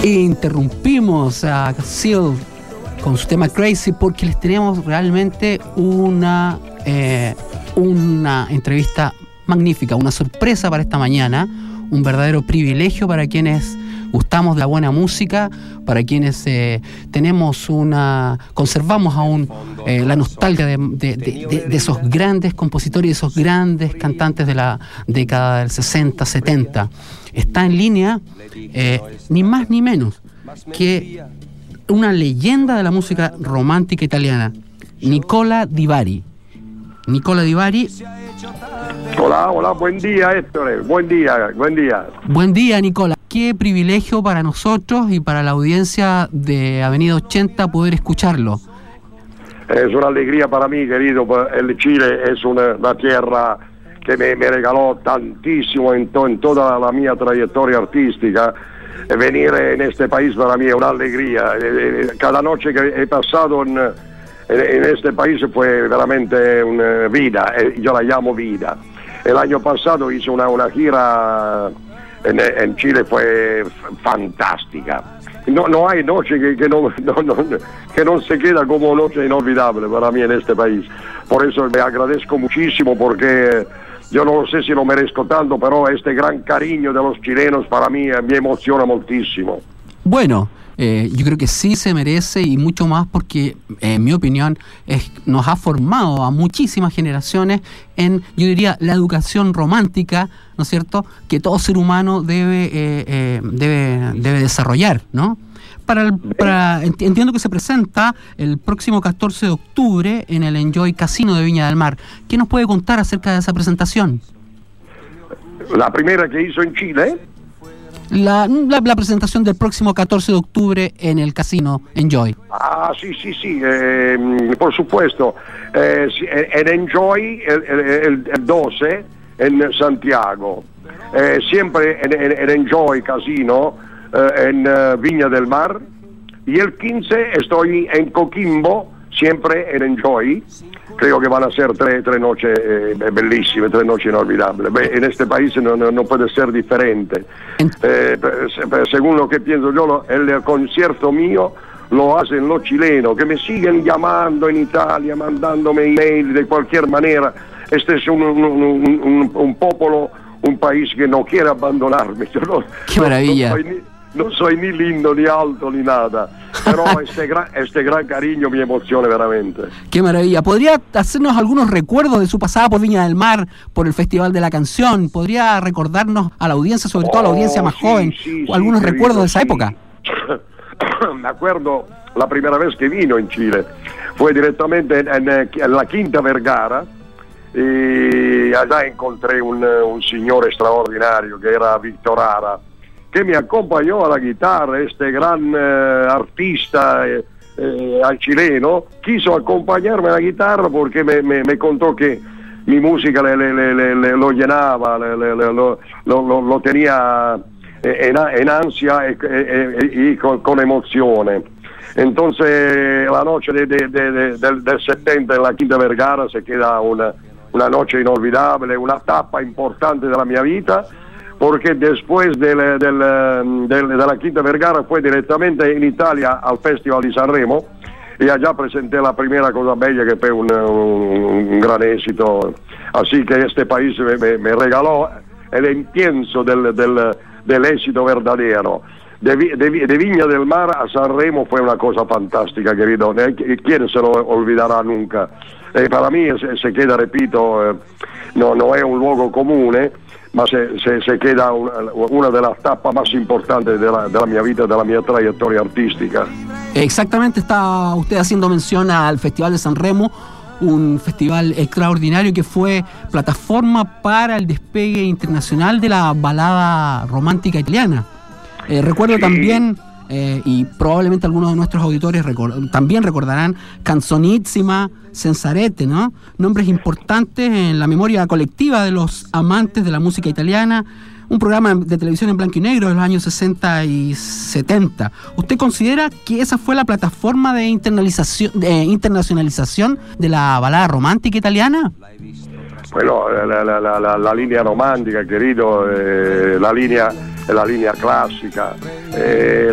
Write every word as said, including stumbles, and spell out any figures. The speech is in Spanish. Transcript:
Interrumpimos a Seal con su tema Crazy porque les tenemos realmente una, eh, una entrevista magnífica, una sorpresa para esta mañana, un verdadero privilegio para quienes gustamos de la buena música, para quienes eh, tenemos una, conservamos aún eh, la nostalgia de, de, de, de esos grandes compositores y esos grandes cantantes de la década del sesenta, setenta. Está en línea eh, ni más ni menos que una leyenda de la música romántica italiana, Nicola Di Bari. Nicola Di Bari. Hola, hola, buen día, Héctor, buen día, buen día. Buen día, Nicola. Qué privilegio para nosotros y para la audiencia de Avenida ochenta poder escucharlo. Es una alegría para mí, querido. El Chile es una, una tierra que me, me regaló tantísimo en, to, en toda la mía trayectoria artística. Venir en este país para mí es una alegría. Cada noche que he pasado en, en este país fue veramente una vida, yo la llamo vida. El año pasado hice una, una gira en, en Chile, fue fantástica. No, no hay noche que, que, no, no, no, que no se queda como noche inolvidable para mí en este país. Por eso me agradezco muchísimo, porque yo no sé si lo merezco tanto, pero este gran cariño de los chilenos para mí eh, me emociona muchísimo. Bueno, eh, yo creo que sí se merece, y mucho más porque, eh, en mi opinión, es, nos ha formado a muchísimas generaciones en, yo diría, la educación romántica, ¿no es cierto?, que todo ser humano debe, eh, eh, debe, debe desarrollar, ¿no? Para, el, para entiendo que se presenta el próximo catorce de octubre en el Enjoy Casino de Viña del Mar. ¿Qué nos puede contar acerca de esa presentación? La primera que hizo en Chile. La, la, la presentación del próximo catorce de octubre en el Casino Enjoy. Ah, sí, sí, sí, eh, por supuesto. Eh, en Enjoy el, el, el doce en Santiago. Eh, siempre en, en, en Enjoy Casino eh, en uh, Viña del Mar. Y el quince estoy en Coquimbo, siempre en Enjoy. Creo que van a ser tres, tres noches eh, bellísimas, tres noches inolvidables. En este país no, no, no puede ser diferente. Eh, según lo que pienso yo, el concierto mío lo hacen los chilenos, que me siguen llamando en Italia, mandándome email de cualquier manera. Este es un, un, un, un, un popolo, un país que no quiere abandonarme. Yo no, ¡qué maravilla! No, no soy ni, no soy ni lindo, ni alto, ni nada. Pero este gran, este gran cariño me emociona veramente. ¡Qué maravilla! ¿Podría hacernos algunos recuerdos de su pasada por Viña del Mar, por el Festival de la Canción? ¿Podría recordarnos a la audiencia, sobre todo a la audiencia más sí, joven, sí, o algunos sí, recuerdos querido, de esa sí. época? Me acuerdo la primera vez que vino en Chile. Fue directamente en, en, en la Quinta Vergara. Y allá encontré un, un señor extraordinario que era Víctor Ara, que me acompañó a la guitarra. Este gran eh, artista eh, eh, chileno quiso acompañarme a la guitarra porque me, me, me contó que mi música le, le, le, le, lo llenaba, le, le, le, lo, lo, lo tenía en, en ansia y, y, y con, con emociones. Entonces la noche de, de, de, de, del, del setenta en la Quinta Vergara se queda una, una noche inolvidable, una etapa importante de la mia vita, porque después del, del, del, de la Quinta Vergara fue directamente en Italia al Festival di Sanremo y allá presenté la primera Cosa Bella, que fue un, un, un gran éxito. Así que este país me, me, me regaló el incienso del, del, del éxito verdadero. De, de, de Viña del Mar a Sanremo fue una cosa fantástica, querido. ¿Quién se lo olvidará nunca? Eh, para mí se, se queda, repito, eh, no, no es un luogo comune, ma se, se, se queda una, una de las tapas más importantes de la, de la mia vita, de la mia trayectoria artística. Exactamente, está usted haciendo mención al Festival de Sanremo, un festival extraordinario que fue plataforma para el despegue internacional de la balada romántica italiana. Eh, recuerdo sí. también, eh, y probablemente algunos de nuestros auditores record- también recordarán, Canzonissima, Censarete, ¿no? Nombres importantes en la memoria colectiva de los amantes de la música italiana. Un programa de televisión en blanco y negro de los años sesenta y setenta. ¿Usted considera que esa fue la plataforma de, internalización, de internacionalización de la balada romántica italiana? Bueno, la, la, la, la, la línea romántica, querido, eh, la línea la línea clásica, eh,